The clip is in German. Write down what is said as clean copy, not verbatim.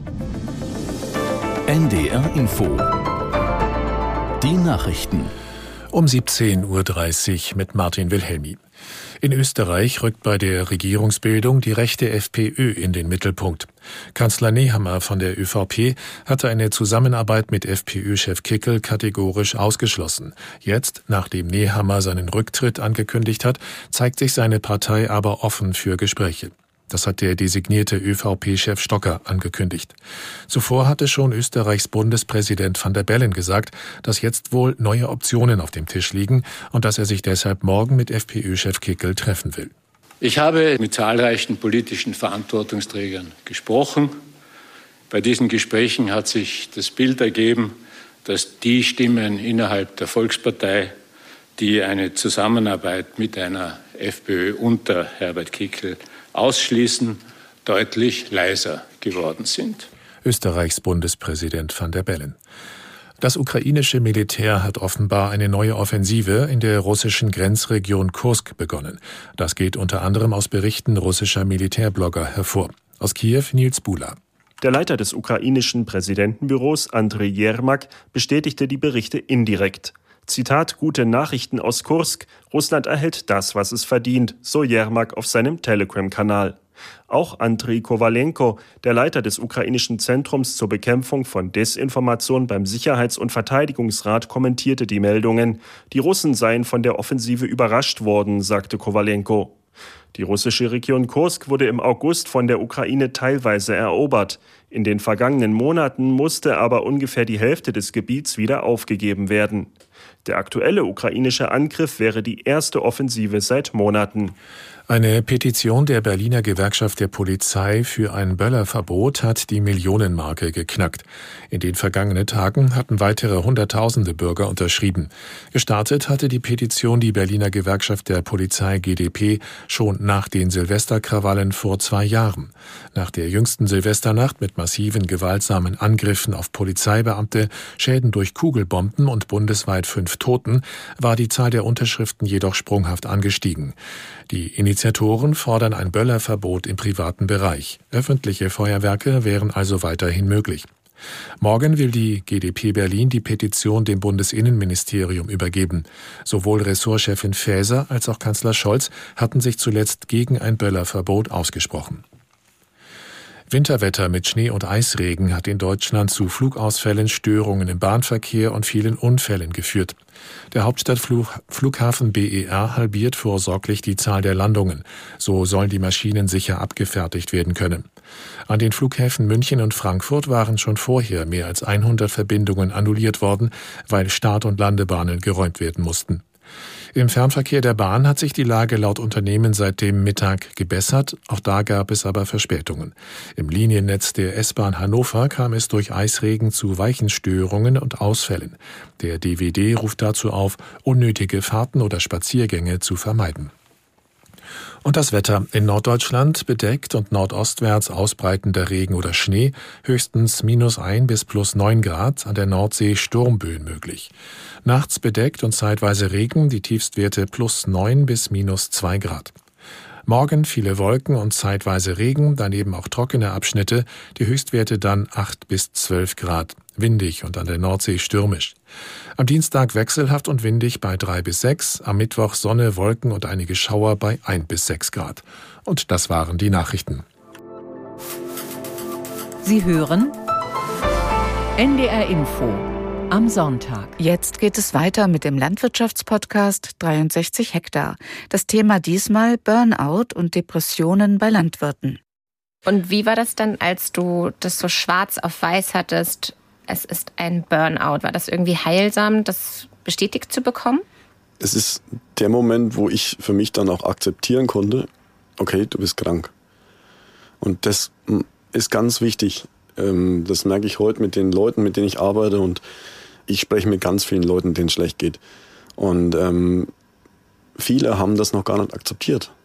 NDR Info. Die Nachrichten. Um 17.30 Uhr mit Martin Wilhelmi. In Österreich rückt bei der Regierungsbildung die rechte FPÖ in den Mittelpunkt. Kanzler Nehammer von der ÖVP hatte eine Zusammenarbeit mit FPÖ-Chef Kickl kategorisch ausgeschlossen. Jetzt, nachdem Nehammer seinen Rücktritt angekündigt hat, zeigt sich seine Partei aber offen für Gespräche. Das hat der designierte ÖVP-Chef Stocker angekündigt. Zuvor hatte schon Österreichs Bundespräsident Van der Bellen gesagt, dass jetzt wohl neue Optionen auf dem Tisch liegen und dass er sich deshalb morgen mit FPÖ-Chef Kickl treffen will. Ich habe mit zahlreichen politischen Verantwortungsträgern gesprochen. Bei diesen Gesprächen hat sich das Bild ergeben, dass die Stimmen innerhalb der Volkspartei, die eine Zusammenarbeit mit einer FPÖ unter Herbert Kickl ausschließen, deutlich leiser geworden sind. Österreichs Bundespräsident Van der Bellen. Das ukrainische Militär hat offenbar eine neue Offensive in der russischen Grenzregion Kursk begonnen. Das geht unter anderem aus Berichten russischer Militärblogger hervor. Aus Kiew Nils Bula. Der Leiter des ukrainischen Präsidentenbüros, Andriy Jermak, bestätigte die Berichte indirekt. Zitat, gute Nachrichten aus Kursk. Russland erhält das, was es verdient, so Jermak auf seinem Telegram-Kanal. Auch Andriy Kowalenko, der Leiter des ukrainischen Zentrums zur Bekämpfung von Desinformation beim Sicherheits- und Verteidigungsrat, kommentierte die Meldungen. Die Russen seien von der Offensive überrascht worden, sagte Kowalenko. Die russische Region Kursk wurde im August von der Ukraine teilweise erobert. In den vergangenen Monaten musste aber ungefähr die Hälfte des Gebiets wieder aufgegeben werden. Der aktuelle ukrainische Angriff wäre die erste Offensive seit Monaten. Eine Petition der Berliner Gewerkschaft der Polizei für ein Böllerverbot hat die Millionenmarke geknackt. In den vergangenen Tagen hatten weitere Hunderttausende Bürger unterschrieben. Gestartet hatte die Petition die Berliner Gewerkschaft der Polizei GdP schon nach den Silvesterkrawallen vor 2 Jahren. Nach der jüngsten Silvesternacht mit massiven gewaltsamen Angriffen auf Polizeibeamte, Schäden durch Kugelbomben und bundesweit 5 Toten war die Zahl der Unterschriften jedoch sprunghaft angestiegen. Die Initiatoren fordern ein Böllerverbot im privaten Bereich. Öffentliche Feuerwerke wären also weiterhin möglich. Morgen will die GdP Berlin die Petition dem Bundesinnenministerium übergeben. Sowohl Ressortchefin Faeser als auch Kanzler Scholz hatten sich zuletzt gegen ein Böllerverbot ausgesprochen. Winterwetter mit Schnee und Eisregen hat in Deutschland zu Flugausfällen, Störungen im Bahnverkehr und vielen Unfällen geführt. Der Hauptstadtflughafen BER halbiert vorsorglich die Zahl der Landungen. So sollen die Maschinen sicher abgefertigt werden können. An den Flughäfen München und Frankfurt waren schon vorher mehr als 100 Verbindungen annulliert worden, weil Start- und Landebahnen geräumt werden mussten. Im Fernverkehr der Bahn hat sich die Lage laut Unternehmen seit dem Mittag gebessert, auch da gab es aber Verspätungen. Im Liniennetz der S-Bahn Hannover kam es durch Eisregen zu Weichenstörungen und Ausfällen. Der DWD ruft dazu auf, unnötige Fahrten oder Spaziergänge zu vermeiden. Und das Wetter in Norddeutschland bedeckt und nordostwärts ausbreitender Regen oder Schnee, höchstens -1 bis +9 Grad, an der Nordsee Sturmböen möglich. Nachts bedeckt und zeitweise Regen, die Tiefstwerte +9 bis -2 Grad. Morgen viele Wolken und zeitweise Regen, daneben auch trockene Abschnitte, die Höchstwerte dann 8 bis 12 Grad. Windig und an der Nordsee stürmisch. Am Dienstag wechselhaft und windig bei 3 bis 6, am Mittwoch Sonne, Wolken und einige Schauer bei 1 bis 6 Grad. Und das waren die Nachrichten. Sie hören NDR Info am Sonntag. Jetzt geht es weiter mit dem Landwirtschaftspodcast 63 Hektar. Das Thema diesmal Burnout und Depressionen bei Landwirten. Und wie war das dann, als du das so schwarz auf weiß hattest? Es ist ein Burnout. War das irgendwie heilsam, das bestätigt zu bekommen? Es ist der Moment, wo ich für mich dann auch akzeptieren konnte, okay, du bist krank. Und das ist ganz wichtig. Das merke ich heute mit den Leuten, mit denen ich arbeite. Und ich spreche mit ganz vielen Leuten, denen es schlecht geht. Und viele haben das noch gar nicht akzeptiert.